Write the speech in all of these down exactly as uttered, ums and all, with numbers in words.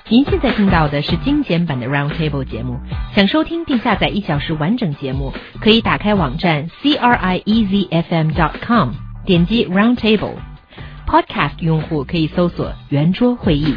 您现在听到的是精简版的 Roundtable 节目。想收听并下载一小时完整节目，可以打开网站 c r i e z f m dot com， 点击 Roundtable。Podcast 用户可以搜索圆桌会议。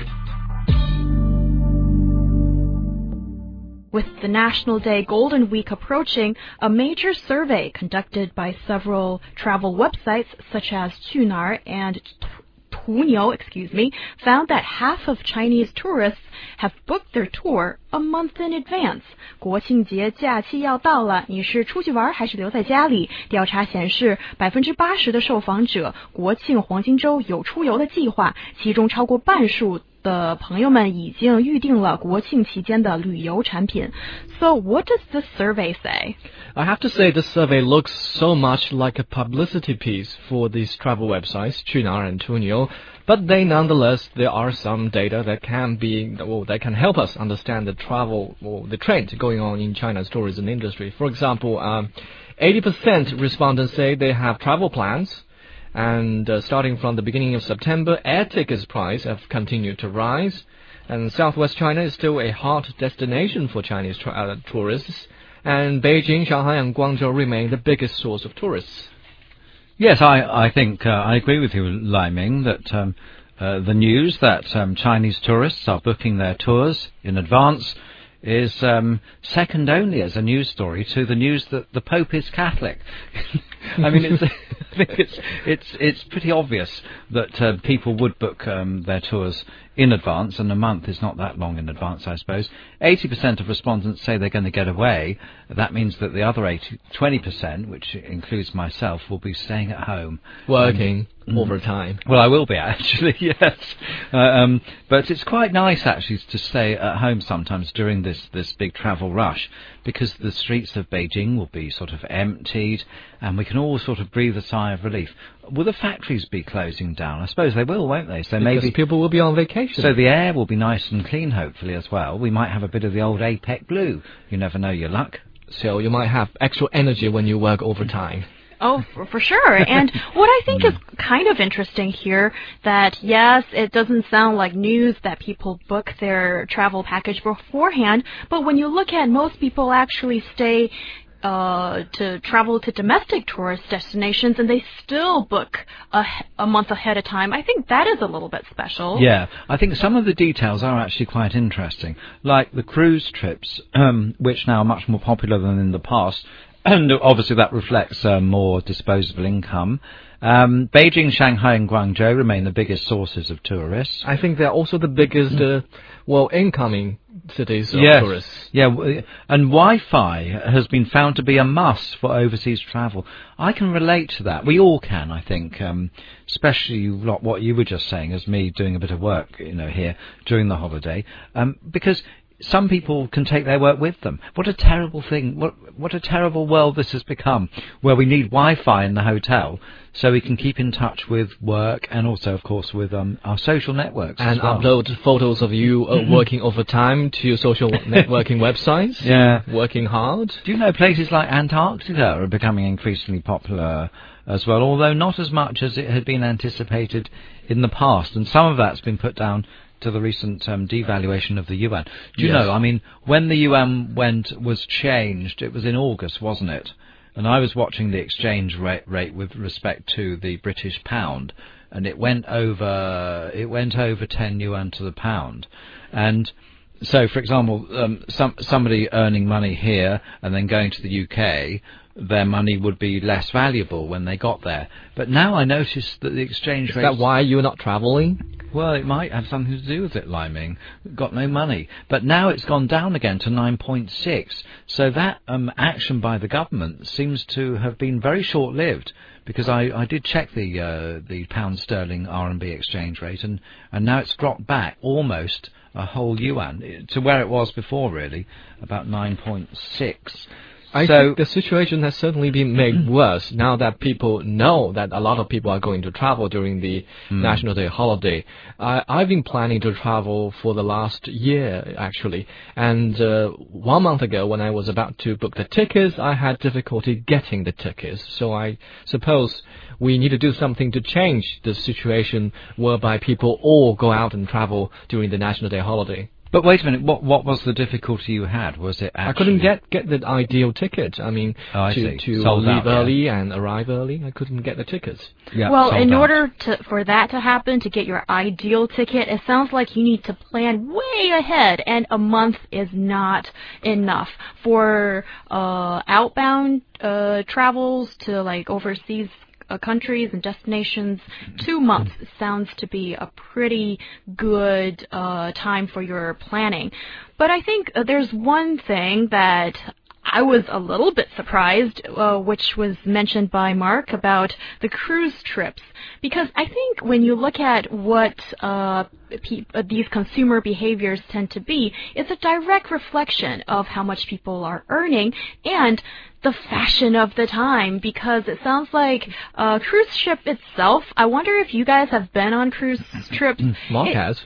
With the National Day Golden Week approaching, a major survey conducted by several travel websites such as Qunar and Tuniu, excuse me, found that half of Chinese tourists have booked their tour a month in advance. 国庆节假期要到了，你是出去玩还是留在家里？调查显示，百分之八十的受访者国庆黄金周有出游的计划，其中超过半数的朋友们已经预定了国庆期间的旅游产品。So what does this survey say? I have to say this survey looks so much like a publicity piece for these travel websites, Qunar and Tuniu, but they nonetheless, there are some data that can be, well, that can help us understand the travel or the trend going on in China's tourism industry. For example, um, eighty percent respondents say they have travel plans. And uh, starting from the beginning of September, air tickets price have continued to rise. And Southwest China is still a hot destination for Chinese tra- uh, tourists. And Beijing, Shanghai and Guangzhou remain the biggest source of tourists. Yes, I, I think uh, I agree with you, Lai Ming, that um, uh, the news that um, Chinese tourists are booking their tours in advance is um, second only as a news story to the news that the Pope is Catholic. I mean, it's, I think it's it's it's pretty obvious that uh, people would book um, their tours in advance, and a month is not that long in advance, I suppose. eighty percent of respondents say they're going to get away. That means that the other eighty, twenty percent, which includes myself, will be staying at home. Working um, overtime. Well, I will be, actually, yes. Uh, um, but it's quite nice, actually, to stay at home sometimes during this, this big travel rush, because the streets of Beijing will be sort of emptied, and we can all sort of breathe a sigh of relief. Will the factories be closing down? I suppose they will, won't they? So because maybe people will be on vacation. So the air will be nice and clean, hopefully, as well. We might have a bit of the old APEC blue. You never know your luck. So you might have extra energy when you work overtime. Oh, for, for sure. And what I think is kind of interesting here, that yes, it doesn't sound like news that people book their travel package beforehand, but when you look at most people actually stay uh to travel to domestic tourist destinations, and they still book a, a month ahead of time. I think that is a little bit special. Yeah, I think some of the details are actually quite interesting, like the cruise trips, um, which now are much more popular than in the past, and obviously that reflects uh, more disposable income. Um, Beijing, Shanghai and Guangzhou remain the biggest sources of tourists. I think they're also the biggest, uh, well, incoming cities of yes. tourists. Yeah, and Wi-Fi has been found to be a must for overseas travel. I can relate to that. We all can, I think, um, especially what you were just saying, as me doing a bit of work, you know, here during the holiday, um, because some people can take their work with them. What a terrible thing. What what a terrible world this has become, where we need Wi-Fi in the hotel so we can keep in touch with work and also, of course, with um, our social networks. And as well. upload photos of you uh, working overtime to your social networking websites. Yeah. Working hard. Do you know places like Antarctica are becoming increasingly popular as well, although not as much as it had been anticipated in the past. And some of that's been put down to the recent um, devaluation of the yuan. Do you yes. know, I mean, when the yuan went was changed, it was in August, wasn't it? And I was watching the exchange rate, rate with respect to the British pound, and it went over it went over ten yuan to the pound. And so, for example, um, some somebody earning money here and then going to the U K, their money would be less valuable when they got there. But now I notice that the exchange rate... Is that why you're not traveling? Well, it might have something to do with it, Lai Ming. Got no money. But now it's gone down again to nine point six. So that um, action by the government seems to have been very short-lived, because I, I did check the uh, the pound sterling R M B exchange rate, and, and now it's dropped back almost a whole yuan to where it was before, really, about nine point six. I so, think the situation has certainly been made worse now that people know that a lot of people are going to travel during the mm. National Day holiday. I, I've been planning to travel for the last year, actually. And uh, one month ago, when I was about to book the tickets, I had difficulty getting the tickets. So I suppose we need to do something to change the situation whereby people all go out and travel during the National Day holiday. But wait a minute, what what was the difficulty you had? Was it actually... I couldn't get, get the ideal ticket. I mean, oh, I to, see. to Sold leave out, early yeah. and arrive early, I couldn't get the tickets. Yeah, well, in out. order to for that to happen, to get your ideal ticket, it sounds like you need to plan way ahead, and a month is not enough. For uh, outbound uh, travels to like overseas Uh, countries and destinations, two months sounds to be a pretty good uh, time for your planning. But I think uh, there's one thing that I was a little bit surprised, uh, which was mentioned by Mark about the cruise trips. Because I think when you look at what uh, pe- uh, these consumer behaviors tend to be, it's a direct reflection of how much people are earning and the fashion of the time, because it sounds like a uh, cruise ship itself, I wonder if you guys have been on cruise trips. Mark it, has.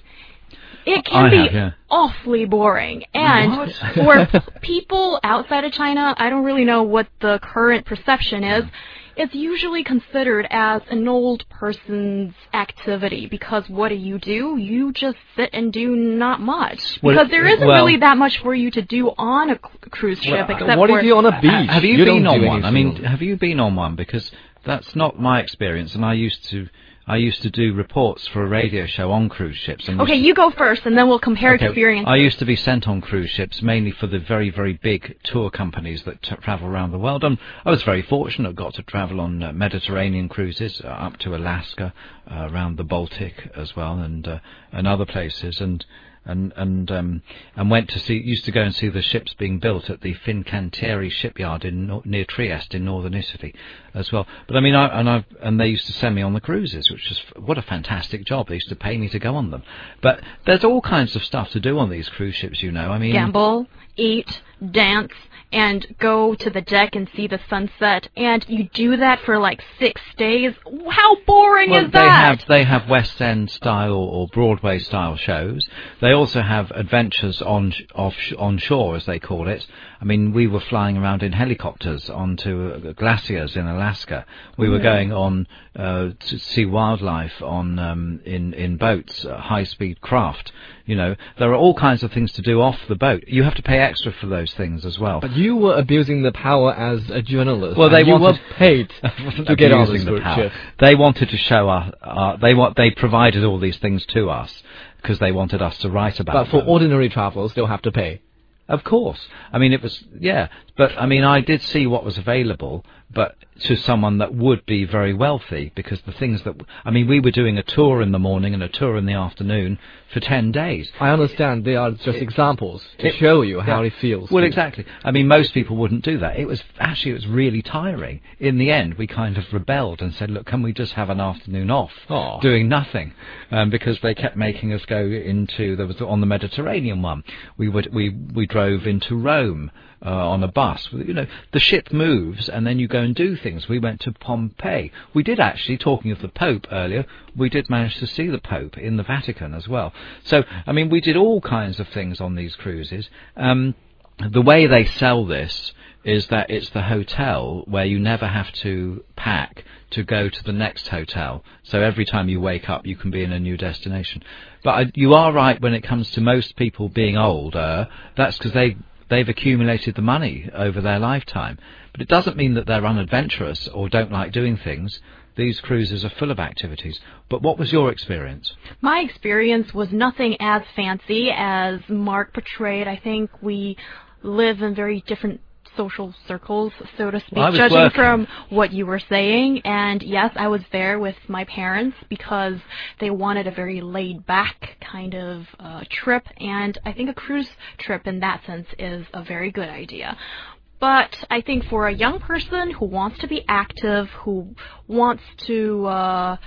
It can I be have, yeah. awfully boring. And for people outside of China, I don't really know what the current perception is. It's usually considered as an old person's activity, because what do you do? You just sit and do not much. Because Well, there isn't well- really that much for you to do on a c- cruise ship, Well, except what for... if you're on a beach? Uh, have you, You been don't on do one? I anything. mean, have you been on one? Because that's not my experience, and I used to, I used to do reports for a radio show on cruise ships. And Okay, used you go first, and then we'll compare Okay, experiences. I used to be sent on cruise ships mainly for the very, very big tour companies that t- travel around the world. And I was very fortunate, got to travel on uh, Mediterranean cruises uh, up to Alaska, uh, around the Baltic as well, and uh, and other places. And and and um, and went to see, used to go and see the ships being built at the Fincantieri shipyard in nor- near Trieste in northern Italy as well. But I mean, I, and I and they used to send me on the cruises, which was what a fantastic job. They used to pay me to go on them. But there's all kinds of stuff to do on these cruise ships, you know. I mean, Gamble, eat, dance, and go to the deck and see the sunset. And you do that for like six days. How boring well, is they that? have they have West End style or Broadway style shows. They also have adventures on sh- off sh- on shore, as they call it. I mean, we were flying around in helicopters onto uh, glaciers in Alaska. We were going on uh, to see wildlife on um, in in boats, uh, high speed craft. You know, there are all kinds of things to do off the boat. You have to pay extra for those things as well. But you were abusing the power as a journalist. Well, they and you wanted- were paid to get on Abusing this the cruise power. ship. They wanted to show us. Uh, they want. They provided all these things to us because they wanted us to write about. But for them. ordinary travelers, they'll have to pay. Of course. I mean, it was, yeah. But, I mean, I did see what was available, but to someone that would be very wealthy, because the things that, I mean, we were doing a tour in the morning and a tour in the afternoon for ten days. I understand they are just It- examples to it- show you how yeah. it feels. Well, to- exactly. I mean, most people wouldn't do that. It was, actually, it was really tiring. In the end, we kind of rebelled and said, look, can we just have an afternoon off? Aw. Doing nothing. Um, because they kept making us go into, there was on the Mediterranean one, we would, we, we drove into Rome. Uh, on a bus, you know, the ship moves and then you go and do things. We went to Pompeii. We did actually, talking of the Pope earlier, we did manage to see the Pope in the Vatican as well. So, I mean, we did all kinds of things on these cruises. Um, the way they sell this is that it's the hotel where you never have to pack to go to the next hotel. So every time you wake up, you can be in a new destination. But I, you are right when it comes to most people being older. That's because they They've accumulated the money over their lifetime. But it doesn't mean that they're unadventurous or don't like doing things. These cruises are full of activities. But what was your experience? My experience was nothing as fancy as Mark portrayed. I think we live in very different social circles, so to speak, Well, I was judging working. from what you were saying. And yes, I was there with my parents because they wanted a very laid-back kind of uh, trip, and I think a cruise trip in that sense is a very good idea. But I think for a young person who wants to be active, who wants to uh,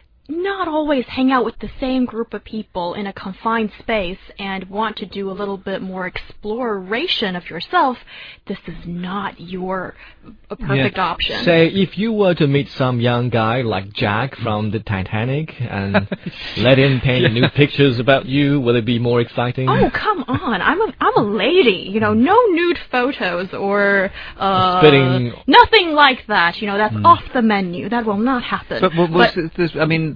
not always hang out with the same group of people in a confined space and want to do a little bit more exploration of yourself, this is not your a perfect Yeah. option. Say, if you were to meet some young guy like Jack from the Titanic and let him paint nude pictures about you, will it be more exciting? Oh, come on. I'm a I'm a lady. You know, no nude photos or uh, Spitting- nothing like that. You know, that's off the menu. That will not happen. But, was, was, this, I mean,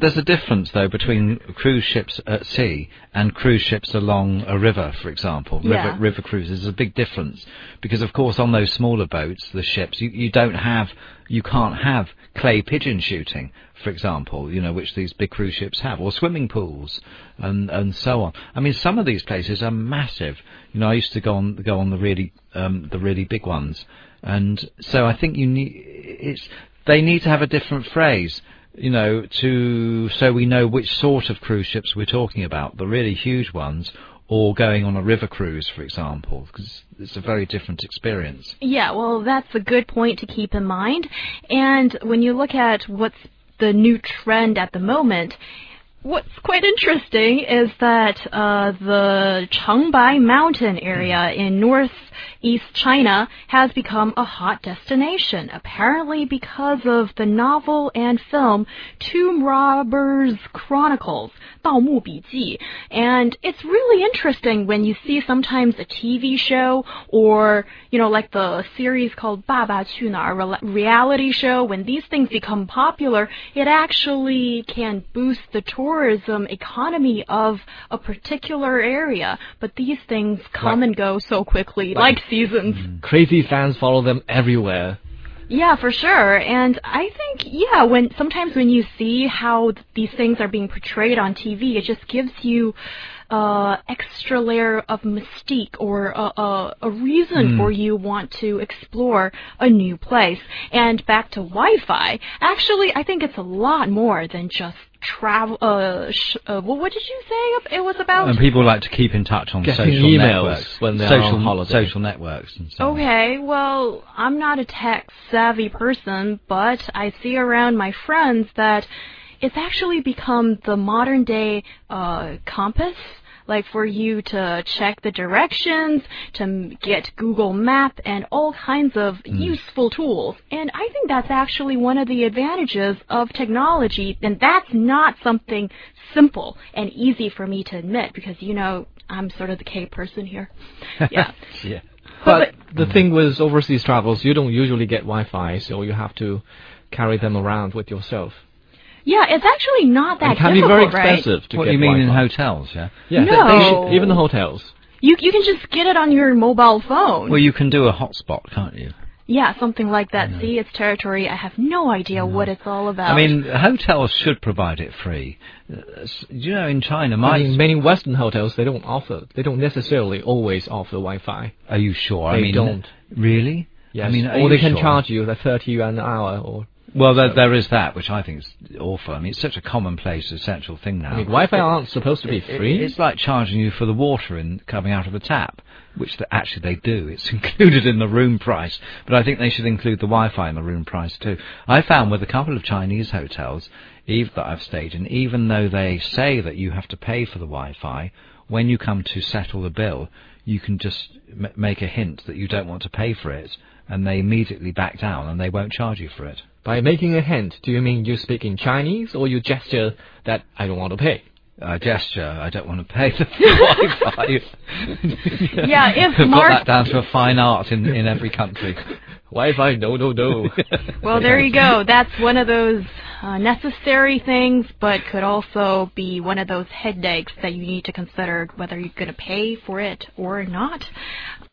there's a difference, though, between cruise ships at sea and cruise ships along a river, for example. Yeah. River, river cruises. There's a big difference. Because, of course, on those smaller boats, the ships, you, you don't have, you can't have clay pigeon shooting, for example, you know, which these big cruise ships have, or swimming pools, and, and so on. I mean, some of these places are massive. You know, I used to go on, go on the really, um, the really big ones. And so I think you need, it's, they need to have a different phrase, you know, to so we know which sort of cruise ships we're talking about, the really huge ones, or going on a river cruise, for example, because it's a very different experience. Yeah, well, that's a good point to keep in mind. And when you look at what's the new trend at the moment, what's quite interesting is that uh, the Changbai Mountain area in northeast China has become a hot destination, apparently because of the novel and film Tomb Robbers Chronicles, 盗墓笔记. And it's really interesting when you see sometimes a T V show or, you know, like the series called 爸爸去哪儿, a reality show, when these things become popular, it actually can boost the tourism economy of a particular area. But these things come Like- and go so quickly, like, like- seasons. Crazy fans follow them everywhere. Yeah, for sure. And I think, yeah, when sometimes when you see how th- these things are being portrayed on T V, it just gives you uh, extra layer of mystique or a, a, a reason for you want to explore a new place. And back to Wi-Fi, actually, I think it's a lot more than just travel. Uh, sh- uh, well, what did you say it was about? And people like to keep in touch on Getting social emails networks, when they're social, on holiday. social networks and so on. Okay, well, I'm not a tech-savvy person, but I see around my friends that it's actually become the modern-day uh, compass, like for you to check the directions, to m- get Google Map, and all kinds of useful tools. And I think that's actually one of the advantages of technology, and that's not something simple and easy for me to admit, because, you know, I'm sort of the K person here. Yeah. Yeah. But the thing with overseas travels, you don't usually get Wi-Fi, so you have to carry them around with yourself. Yeah, it's actually not that It can difficult, be very right? expensive to What get do you mean in Wi-Fi. hotels, yeah? Yeah, No. they- they should- even the hotels. You you can just get it on your mobile phone. Well, you can do a hotspot, can't you? Yeah, something like that. See, it's territory. I have no idea what it's all about. I mean, hotels should provide it free. Uh, s- you know, in China, I my... mean, many Western hotels, they don't offer, they don't necessarily always offer Wi-Fi. Are you sure? I They mean, don't. Really? Yes, I mean, are or you they can sure? charge you the thirty yuan an hour, or Well, there, So- there is that, which I think is awful. I mean, it's such a commonplace, essential thing now. I mean, Wi-Fi aren't supposed to be It- it- free. It's like charging you for the water in coming out of the tap, which the, actually they do. It's included in the room price, but I think they should include the Wi-Fi in the room price too. I found with a couple of Chinese hotels, even that I've stayed in, even though they say that you have to pay for the Wi-Fi, when you come to settle the bill, you can just m- make a hint that you don't want to pay for it, and they immediately back down and they won't charge you for it. By making a hint, do you mean you speak in Chinese, or you gesture that I don't want to pay? Uh, gesture, I don't want to pay the Wi-Fi. Yeah, if Put Mark- that down to a fine art in, in every country. Wi-Fi, no, no, no. well, there you go. That's one of those uh, necessary things, but could also be one of those headaches that you need to consider whether you're going to pay for it or not.